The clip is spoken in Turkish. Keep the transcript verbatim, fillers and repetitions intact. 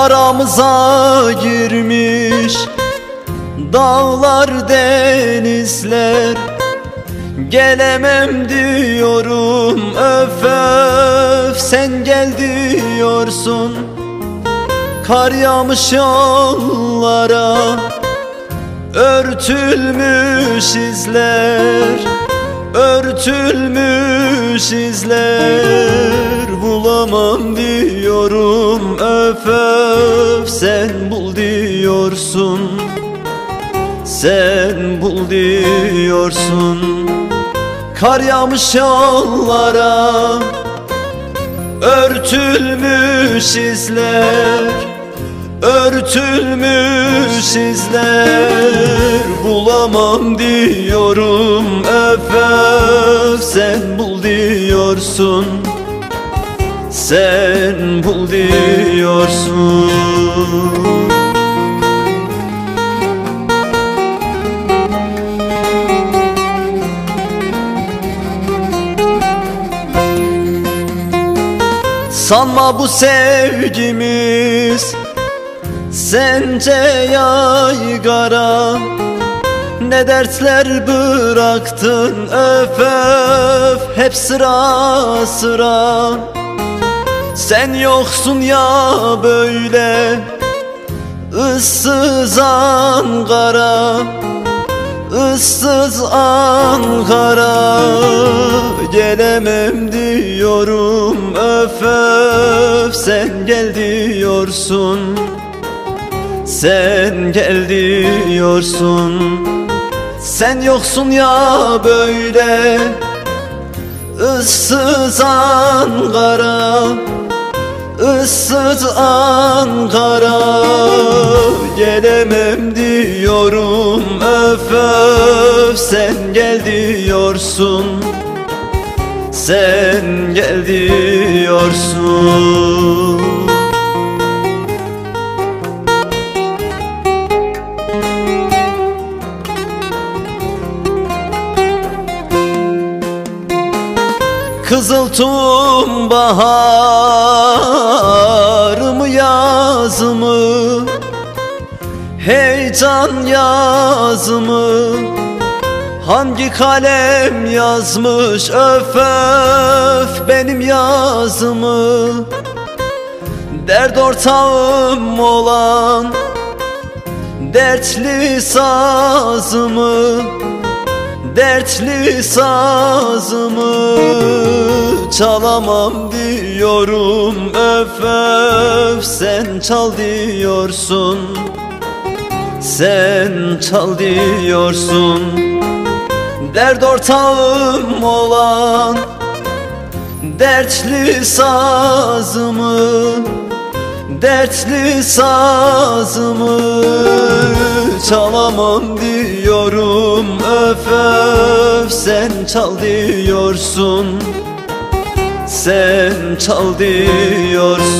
Yaramıza girmiş dağlar denizler, gelemem diyorum öf öf sen gel diyorsun. Kar yağmış yollara, örtülmüş izler, örtülmüş izler. Bulamam diyorum öf öf sen bul diyorsun, sen bul diyorsun. Kar yağmış yollara, örtülmüş izler, örtülmüş izler. Bulamam diyorum öf öf sen bul diyorsun, sen bul diyorsun. Sanma bu sevgimiz sence yaygara, ne dertler bıraktın öf öf hep sıra sıra. Sen yoksun ya böyle ıssız Ankara, ıssız Ankara. Gelemem diyorum öf öf sen gel diyorsun, sen gel diyorsun. Sen yoksun ya böyle ıssız Ankara, ıssız Ankara. Gelemem diyorum öf öf sen gel diyorsun, sen gel diyorsun. Kızıltum bahar mı yaz mı, heyecan yaz mı? Hangi kalem yazmış öf öf benim yazımı? Dert ortağım olan dertli sazımı, dertli sazımı çalamam diyorum öf öf sen çal diyorsun, sen çal diyorsun. Dert ortağım olan dertli sazımı, dertli sazımı çalamam diyorum öf öf sen çal diyorsun, sen çal diyorsun.